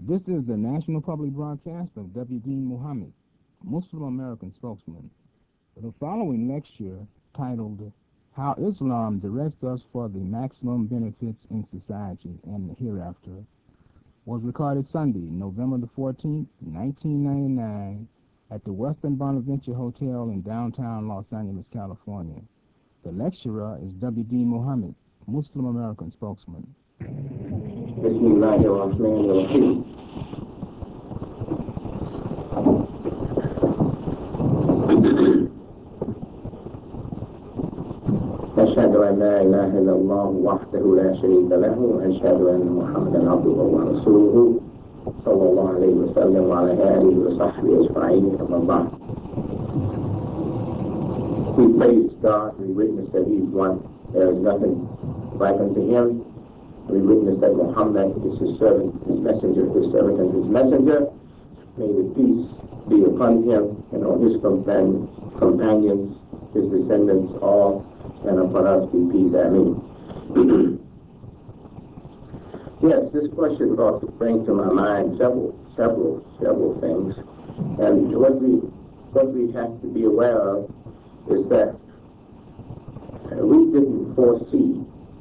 This is the National Public Broadcast of W.D. Muhammad, Muslim American spokesman. The following lecture, titled How Islam Directs Us for the Maximum Benefits in Society and the Hereafter, was recorded Sunday, November the 14th, 1999, at the Western Bonaventure Hotel in downtown Los Angeles, California. The lecturer is W.D. Muhammad, Muslim American spokesman. Bismillahirrahmanirrahim. أشهد أن لا إله إلا الله وحده لا شريك له وأشهد أن محمدا عبده ورسوله صلى الله عليه وسلم وعلى آله وصحبه أجمعين أما بعد. We praise God. We witness that He is one. There is nothing like unto Him. We witness that Muhammad is His servant, His messenger, His servant, and His messenger. May the peace be upon Him and all His companions, His descendants, all, and upon us be peace. Ameen. Yes, this question brought to bring to my mind several things. And what we have to be aware of is that we didn't foresee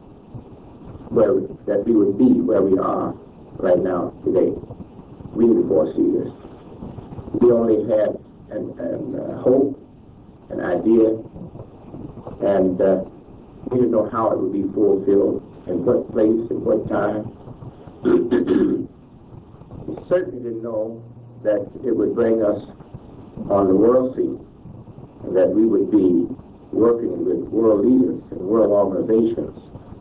that we would be where we are right now today. We didn't foresee this. We only had an hope, an idea, and we didn't know how it would be fulfilled, in what place, in what time. We certainly didn't know that it would bring us on the world scene, and that we would be working with world leaders and world organizations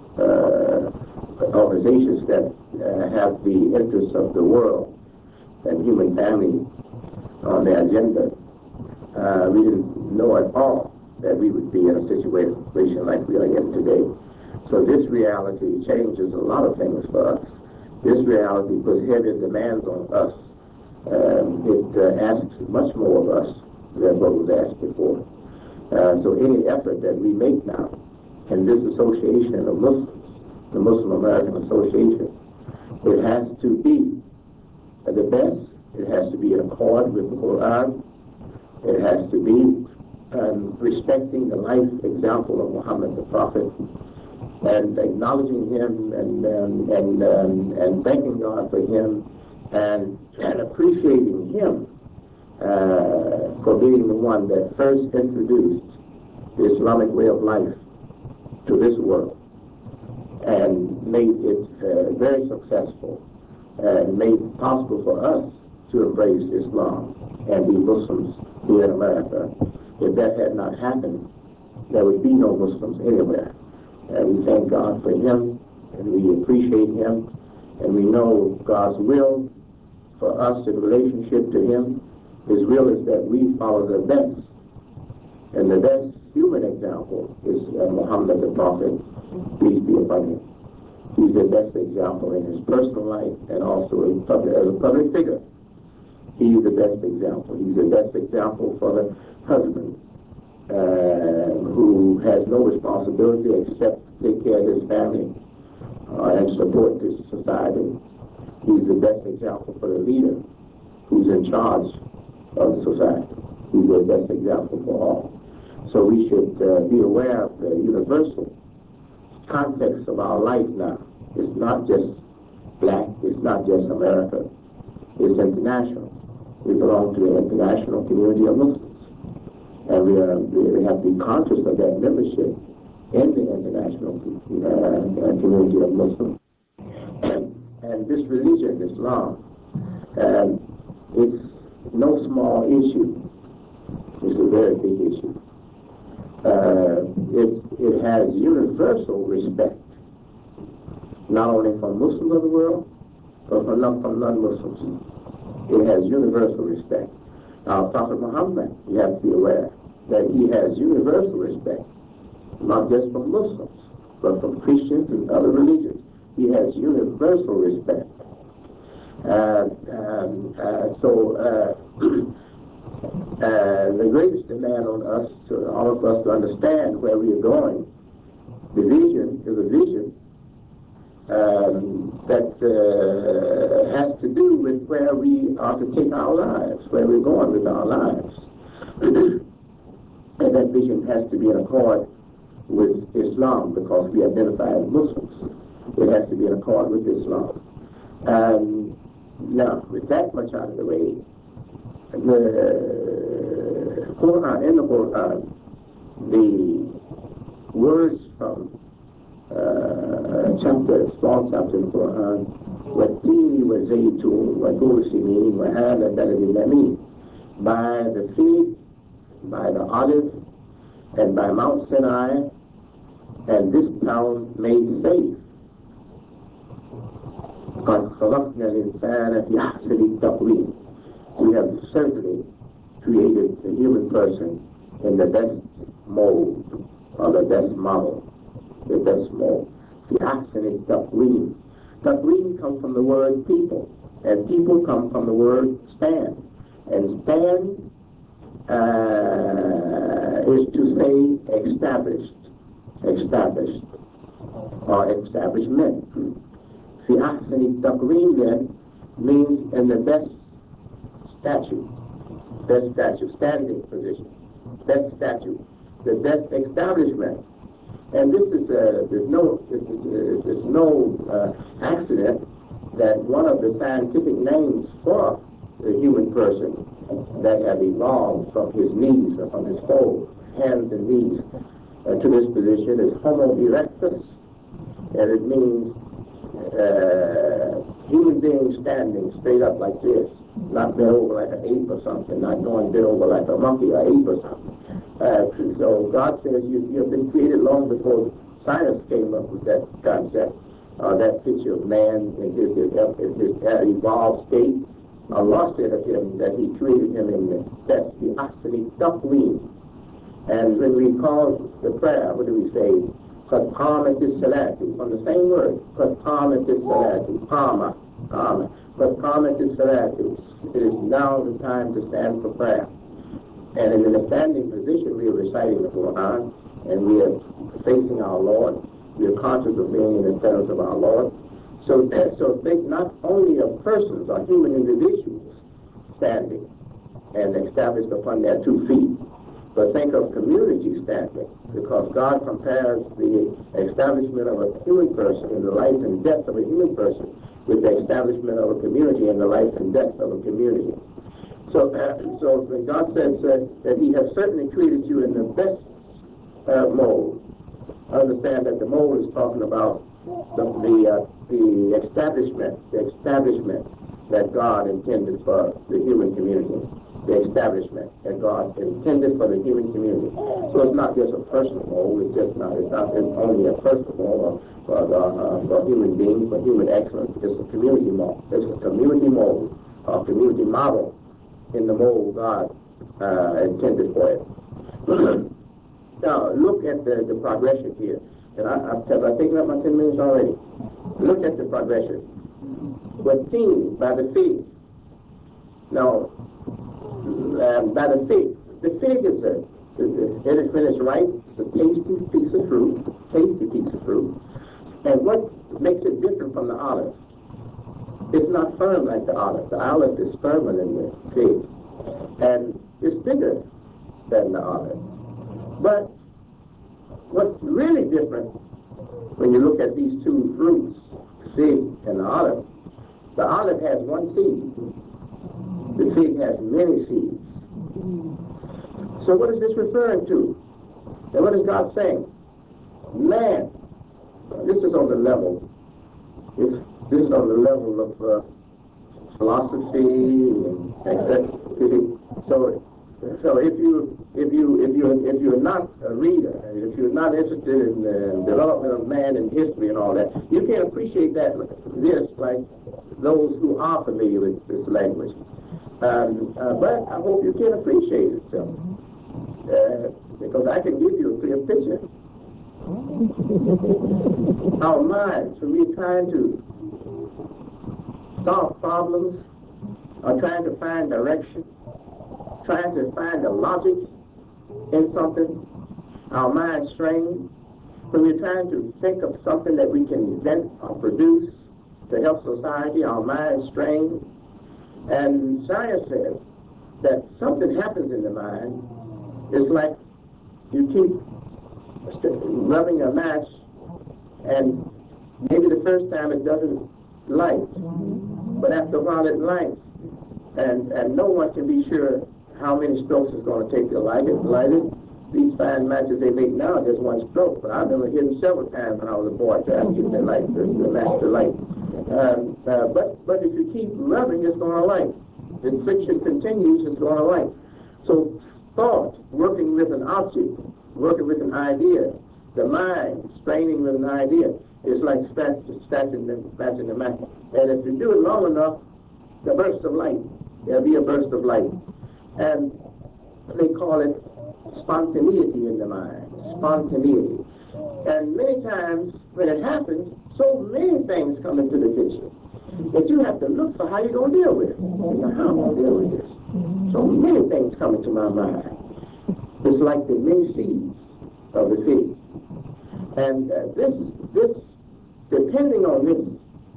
that have the interests of the world and human family on their agenda. We didn't know at all that we would be in a situation like we are in today. So this reality changes a lot of things for us. This reality puts heavy demands on us. It asks much more of us than what was asked before. So any effort that we make now in this association of Muslims, the Muslim American Association, it has to be the best. It has to be in accord with the Quran. It has to be respecting the life example of Muhammad the Prophet, and acknowledging him and thanking God for him, and appreciating him for being the one that first introduced the Islamic way of life to this world and made it very successful and made it possible for us to embrace Islam and be Muslims here in America. If that had not happened, there would be no Muslims anywhere. And we thank God for him, and we appreciate him, and we know God's will for us in relationship to him. His will is that we follow the best. And the best human example is Muhammad the Prophet, peace be upon him. He's the best example in his personal life and also as a public figure. He's the best example. He's the best example for the husband who has no responsibility except take care of his family and support this society. He's the best example for the leader who's in charge of the society. He's the best example for all. So we should be aware of the universal context of our life now. It's not just black, it's not just America, it's international. We belong to the international community of Muslims. And we have to be conscious of that membership in the international community of Muslims. And this religion, Islam, it's no small issue. It's a very big issue. It has universal respect, not only from Muslims of the world, but from non-Muslims. It has universal respect. Now, Prophet Muhammad, you have to be aware that he has universal respect, not just from Muslims, but from Christians and other religions. He has universal respect. The greatest demand on us, to all of us, to understand where we are going. The vision is a vision that has to do with where we are to take our lives, where we're going with our lives. And that vision has to be in accord with Islam, because we identify as Muslims. It has to be in accord with Islam. Now, with that much out of the way, the Quran, in the Quran, the words from small chapter in the Quran, وَالتِّينِ وَزَيْتُونَ وَطُورِ سِينِينَ وَهَذَا بَلَدٍ أَمِينٍ, by the fig, by the olive, and by Mount Sinai, and this town made safe. قَدْ خَلَقْنَا الْإِنسَانَ فِي أَحْسَنِ التَّقْوِيمِ. We have certainly created the human person in the best mold, or the best model, the best mold. فِي أَحْسَنِ التَّقْوِيمِ. Taqweem comes from the word people, and people come from the word stand. And stand is to say established, or establishment. في أحسن التقويم then means in the best statue, standing position, best statue, the best establishment. And this is there's no accident that one of the scientific names for the human person that have evolved from his knees, or from his whole hands and knees to this position is Homo erectus, and it means human being standing straight up like this, not bent over like an ape or something, not going bent over like a monkey or ape or something. So God says you have been created long before science came up with that concept, that picture of man in his evolved state. Allah said of him that he created him in the best, the ahsani taqweem. And when we call the prayer, what do we say? Qad qamatis salati, from the same word. Qad qamatis salati, qama. Qad qamatis salati. It is now the time to stand for prayer. And in a standing position, we are reciting the Quran, and we are facing our Lord. We are conscious of being in the presence of our Lord. So think not only of persons or human individuals standing and established upon their 2 feet, but think of community standing, because God compares the establishment of a human person in the life and death of a human person with the establishment of a community in the life and death of a community. So when God says that he has certainly created you in the best mold, understand that the mold is talking about the establishment that God intended for the human community, the establishment that God intended for the human community. So it's not just a personal mold, it's not only a personal mold for human beings, for human excellence. It's a community mold. It's a community mold, or community model in the mold God intended for it. Now, look at the progression here. And I've taken up my 10 minutes already. Look at the progression. We're seen by the fig. Now, by the fig. The fig is when it's ripe, it's a tasty piece of fruit. And what makes it different from the olive? It's not firm like the olive. The olive is firmer than the fig. And it's bigger than the olive. But what's really different when you look at these 2 fruits, the fig and the olive has 1 seed. The fig has many seeds. So what is this referring to? And what is God saying? Man, this is on the level. This is on the level of philosophy and etc. So if you're not a reader, and if you're not interested in the development of man and history and all that, you can't appreciate this like those who are familiar with this language. But I hope you can appreciate it, because I can give you a clear picture. Our minds, when we're trying to solve problems, or trying to find direction, trying to find a logic in something, our minds strain. When we're trying to think of something that we can invent or produce, to help society, our minds strain. And science says that something happens in the mind. It's like you keep rubbing a match, and maybe the first time it doesn't light, but after a while it lights. And no one can be sure how many strokes it's going to take to light it. These fine matches they make now are just one stroke, but I remember hitting several times when I was a boy trying to get the match to light. But if you keep rubbing, it's going to light. If friction continues, it's going to light. So thought, working with an object, working with an idea, the mind straining with an idea, is like scratching the match. And if you do it long enough, the burst of light, there'll be a burst of light. And they call it spontaneity in the mind, spontaneity. And many times when it happens, so many things come into the picture that you have to look for how you're going to deal with it. How am I going to deal with this? So many things come into my mind. It's like the many seeds of the seed. And this, depending on this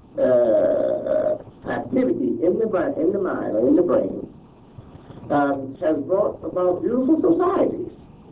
activity in the mind or in the brain, has brought about beautiful societies.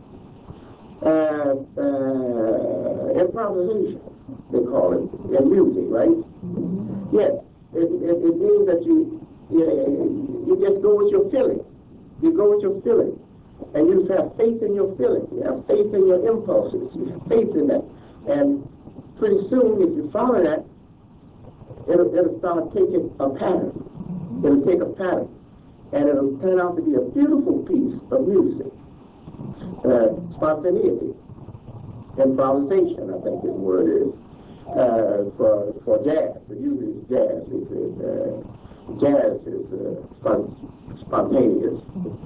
Improvisation, they call it, in music, right? Yes, it means that you just go with your feeling. You go with your feeling. And you have faith in your feeling. You have faith in your impulses. You have faith in that. And pretty soon, if you follow that, it'll start taking a pattern. It'll take a pattern. And it'll turn out to be a beautiful piece of music. Spontaneity. Improvisation, I think his word is. For jazz. Usually it's jazz. Jazz is spontaneous.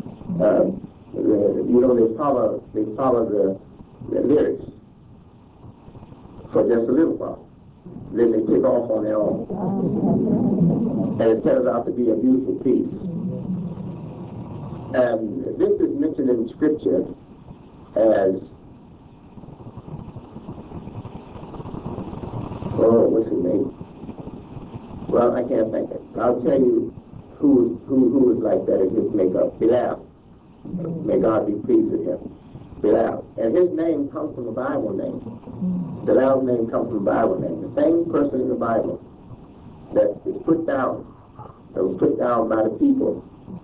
They follow the lyrics for just a little while. Then they take off on their own. And it turns out to be a beautiful piece. And this is mentioned in Scripture as, what's his name? Well, I can't think of it. I'll tell you who was like that in his makeup. Bilal. May God be pleased with him. Bilal. And his name comes from a Bible name. Bilal's name comes from a Bible name. The same person in the Bible that was put down by the people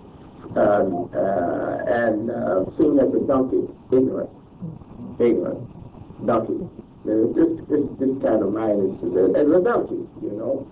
and seen as a donkey, ignorant donkey. This kind of mind is a donkey, you know.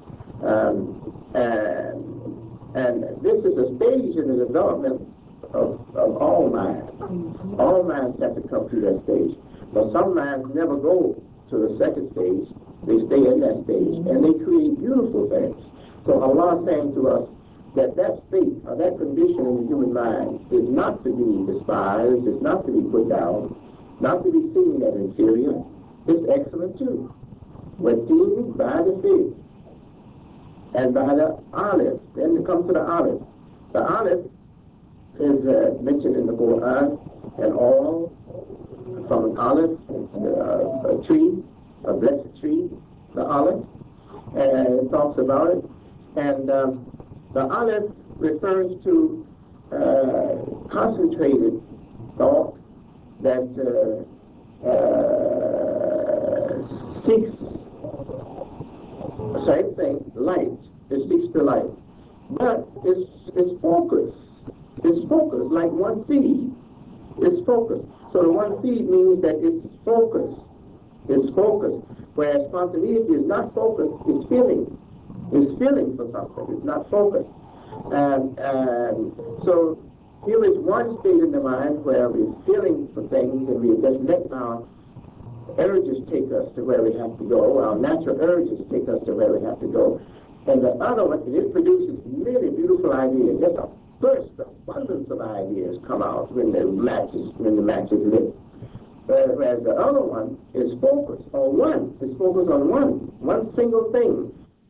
And this is a stage in the development of all minds. All minds have to come through that stage. But some minds never go to the second stage. They stay in that stage, and they create beautiful things. So Allah is saying to us that state or that condition in the human mind is not to be despised, is not to be put down, not to be seen as inferior. It's excellent too. When seen by the fig and by the olive, then it comes to the olive. The olive is mentioned in the Quran, and all from an olive, a tree, a blessed tree, the olive, and it talks about it. And the olive refers to concentrated thought that seeks the same thing, light. It seeks the light. But it's focused. It's focused, like one seed. It's focused. So the one seed means that it's focused. It's focused. Whereas spontaneity is not focused, it's feeling. It's feeling for something. It's not focused. And so here is one state in the mind where we're feeling for things and we just let our urges take us to where we have to go. Our natural urges take us to where we have to go. And the other one, it produces many beautiful ideas. Just a burst, abundance of ideas come out when the match is lit. Whereas the other one is focused on one. It's focused on one single thing.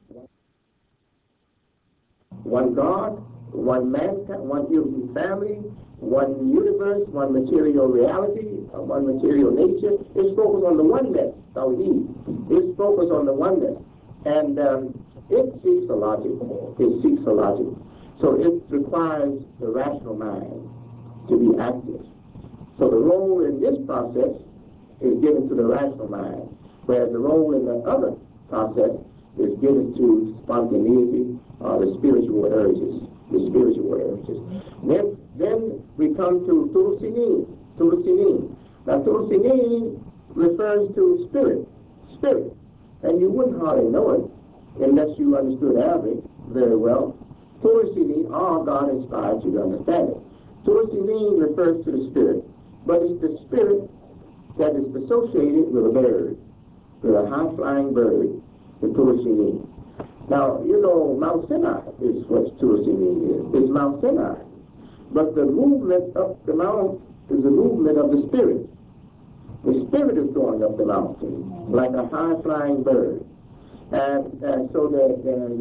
One God, one mankind, one human family, one universe, one material reality, one material nature. It's focused on the oneness, Tawheed. It's focused on the oneness. And it seeks a logic. It seeks a logic. So it requires the rational mind to be active. So the role in this process is given to the rational mind, whereas the role in the other process is given to spontaneity or the spiritual urges. The spiritual urges. Then we come to Tulsini. Tulsini. Now Tulsini refers to spirit. Spirit. And you wouldn't hardly know it unless you understood Arabic very well. Tulsini, all God inspired you to understand it. Tulsini refers to the spirit, but it's the spirit that is associated with a bird, with a high-flying bird, the Tulsini. Now, you know, Mount Sinai is what Tulsini is. It's Mount Sinai. But the movement up the mount is the movement of the spirit. The spirit is going up the mountain like a high-flying bird. And so the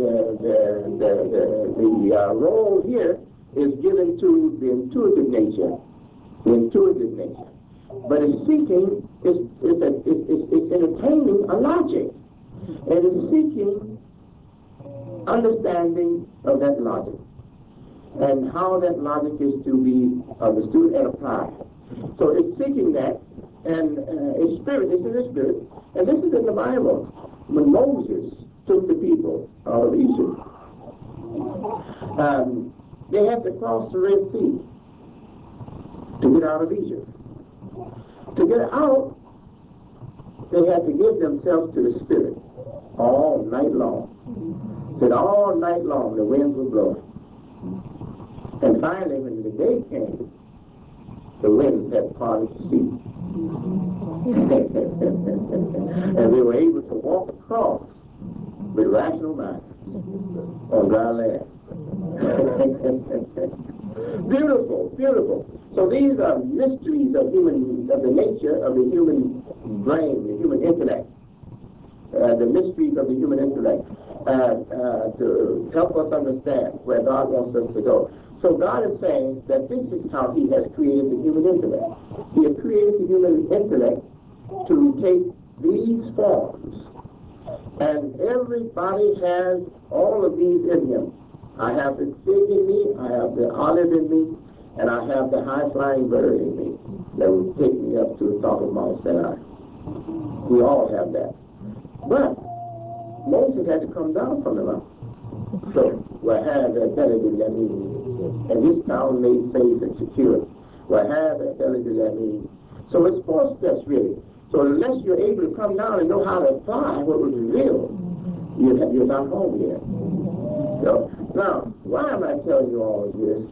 role here is given to the intuitive nature. The intuitive nature. But it's seeking, it's entertaining a logic. And it's seeking understanding of that logic. And how that logic is to be understood and applied. So it's seeking that, and its spirit is in the spirit. And this is in the Bible. When Moses took the people out of Egypt, they had to cross the Red Sea to get out of Egypt. To get out, they had to give themselves to the Spirit all night long. Said all night long the winds would blow. And finally, when the day came, the winds had parted the sea. And they were able to walk across with rational minds on dry land. Beautiful, beautiful. So these are mysteries of the nature of the human brain, the human intellect. The mysteries of the human intellect to help us understand where God wants us to go. So God is saying that this is how he has created the human intellect. He has created the human intellect to take these forms. And everybody has all of these in him. I have the fig in me, I have the olive in me, and I have the high-flying bird in me that will take me up to the top of Mount Sinai. We all have that. But Moses had to come down from the mountain. So, وَهَذَا بَلَدُ الْيَمِينِ, and this town made safe and secure. وَهَذَا بَلَدُ الْيَمِينِ. So it's 4 steps really. So unless you're able to come down and know how to apply what was revealed, you're not home yet. So, now, why am I telling you all of this?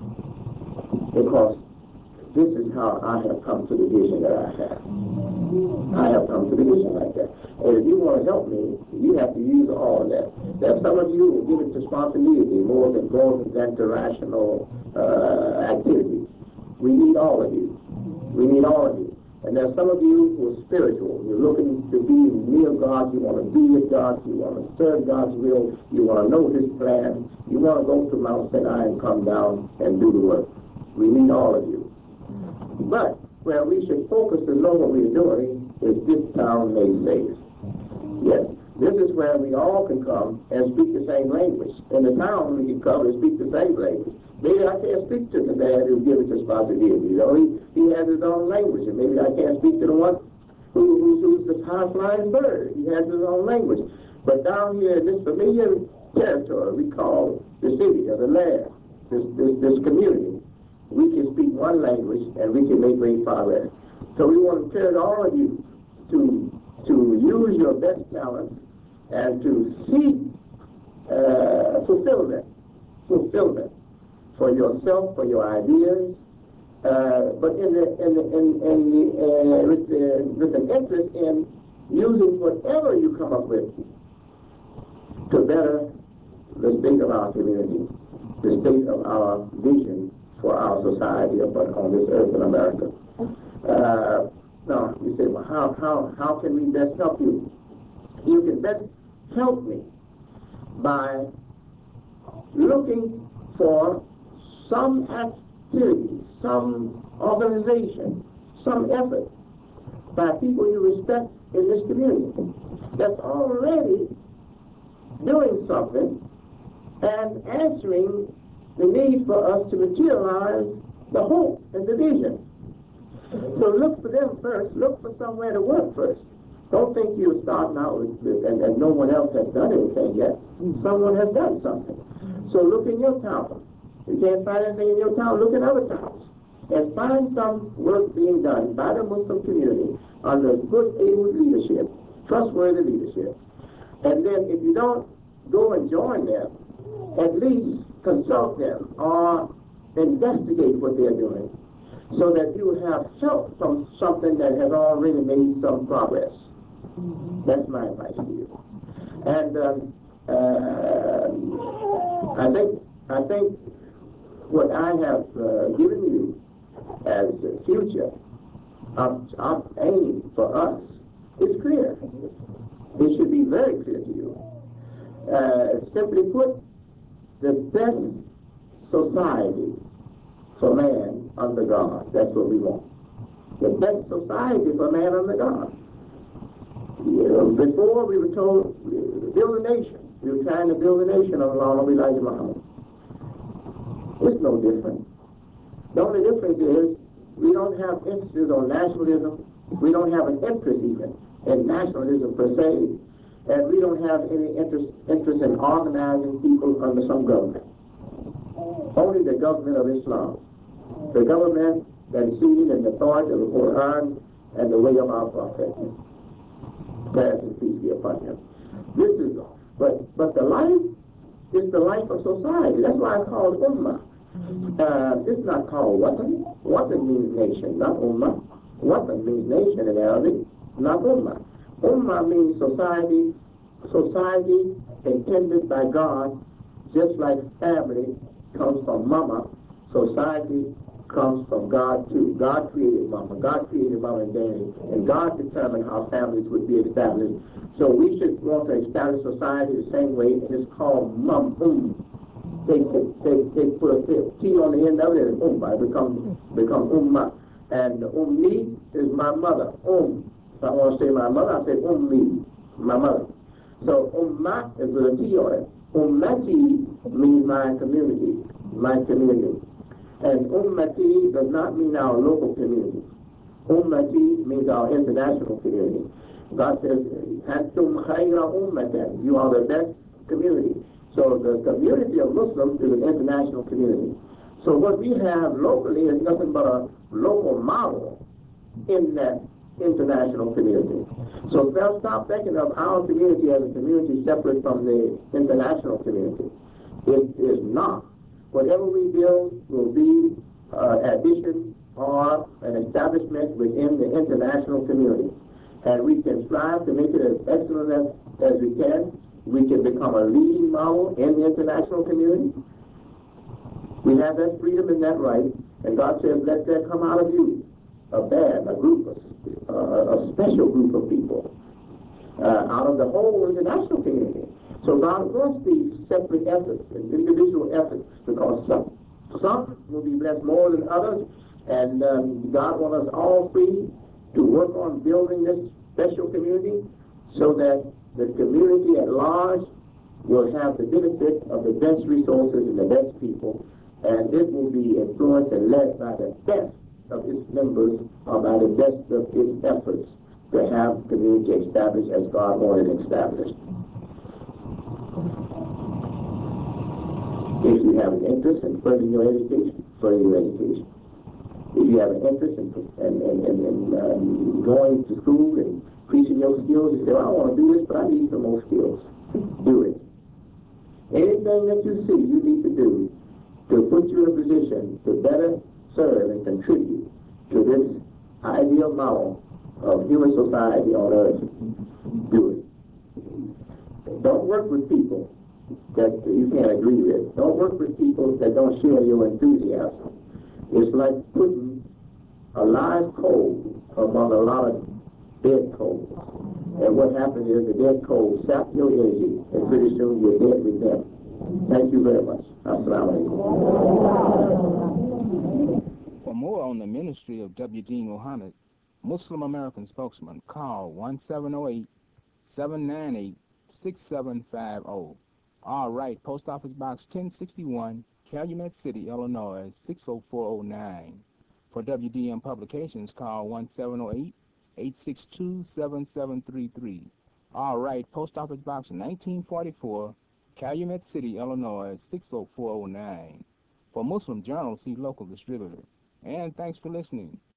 Because this is how I have come to the vision that I have. I have come to the vision like that. And if you want to help me, you have to use all of that. There's some of you who give it to spontaneity more than to rational activities. We need all of you. We need all of you. And there's some of you who are spiritual. You're looking to be near God. You want to be with God. You want to serve God's will. You want to know his plan. You want to go to Mount Sinai and come down and do the work. We need all of you. But where we should focus and know what we're doing is this town made safe. Yes, this is where we all can come and speak the same language. In the town, we can come and speak the same language. Maybe I can't speak to the man who gives us spontaneity. You know, he has his own language, and maybe I can't speak to the one who's the high-flying bird. He has his own language. But down here in this familiar territory we call the city or the land, this community, we can speak one language and we can make great progress. So we want to encourage all of you to use your best talents and to seek fulfillment for yourself, for your ideas, but with an interest in using whatever you come up with to better the state of our community, the state of our vision for our society on this earth in America. Now, you say, well, how can we best help you? You can best help me by looking for some activity, some organization, some effort by people you respect in this community that's already doing something and answering the need for us to materialize the hope and the vision. So look for them first. Look for somewhere to work first. Don't think you're starting out and no one else has done anything yet. Someone has done something. So look in your town. If you can't find anything in your town, look in other towns. And find some work being done by the Muslim community under good, able leadership, trustworthy leadership. And then if you don't go and join them, at least consult them or investigate what they're doing so that you have help from something that has already made some progress. That's my advice to you. And I think what I have given you as the future of aim for us is clear. It should be very clear to you. Simply put, the best society for man under God. That's what we want. The best society for man under God. Before we were told build a nation. We were trying to build a nation on Allah Elijah Muhammad. It's no different. The only difference is we don't have emphasis on nationalism. We don't have an interest even in nationalism per se. And we don't have any interest in organizing people under some government. Only the government of Islam. The government that is seen in the authority of the Quran and the way of our Prophet. Praise and peace be upon him. This is, but the life is the life of society. That's why it's called Ummah. This is not called Watan. Watan means nation, not Ummah. Watan means nation in Arabic, not Ummah. Ummah means society. Society intended by God, just like family comes from mama, society comes from God too. God created mama. God created mama and daddy. And God determined how families would be established. So we should want to establish society the same way, and it's called mum. They put a T on the end of it, and become ummah. And ummi is my mother. If I want to say my mother, I say ummi, my mother. So ummah is with a T on it. Ummati means my community, my community. And ummati does not mean our local community. Ummati means our international community. God says, Antum khayra ummatan, you are the best community. So the community of Muslims is an international community. So what we have locally is nothing but a local model in that international community. So they'll stop thinking of our community as a community separate from the international community. It is not. Whatever we build will be addition or an establishment within the international community. And we can strive to make it as excellent as we can. We can become a leading model in the international community. We have that freedom and that right. And God says, let that come out of you. A band, a group, a special group of people out of the whole international community. So God wants these separate efforts and individual efforts because some will be blessed more than others, and God wants us all free to work on building this special community so that the community at large will have the benefit of the best resources and the best people, and it will be influenced and led by the best of its members or by the best of its efforts to have community established as God wanted it established. If you have an interest in furthering your education, further your education. If you have an interest in going to school and preaching your skills, you say, well, I want to do this, but I need some more skills. Do it. Anything that you see you need to do to put you in a position to better serve and contribute to this ideal model of human society on earth, do it. Don't work with people that you can't agree with. Don't work with people that don't share your enthusiasm. It's like putting a live coal among a lot of dead coals. And what happens is the dead coals sap your energy, and pretty soon you're dead with them. Thank you very much. Assalamu alaikum. For more on the ministry of W. Deen Muhammad, Muslim American spokesman, call 1708-798-6900. 6750. All right, Post Office Box 1061, Calumet City, Illinois 60409. For WDM Publications, call 1708-862-7733. All right, Post Office Box 1944, Calumet City, Illinois 60409. For Muslim Journal, see local distributor. And thanks for listening.